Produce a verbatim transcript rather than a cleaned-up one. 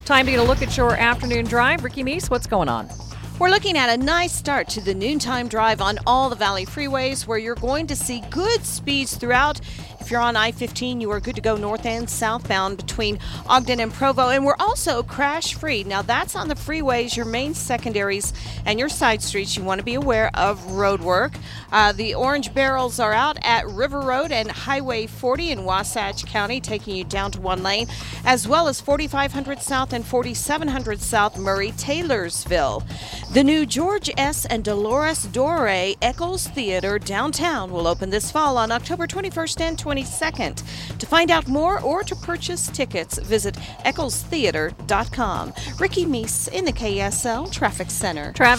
Time to get a look at your afternoon drive. Ricky Meese, what's going on? We're looking at a nice start to the noontime drive on all the Valley freeways, where you're going to see good speeds throughout. If you're on I fifteen, you are good to go north and southbound between Ogden and Provo. And we're also crash-free. Now, that's on the freeways, your main secondaries, and your side streets. You want to be aware of road work. Uh, the orange barrels are out at River Road and Highway forty in Wasatch County, taking you down to one lane, as well as forty-five hundred South and forty-seven hundred South Murray-Taylorsville. The new George S. and Dolores Dore Eccles Theater downtown will open this fall on October twenty-first and twenty-second. To find out more or to purchase tickets, visit eccles theater dot com. Ricky Meese in the K S L Traffic Center. Traffic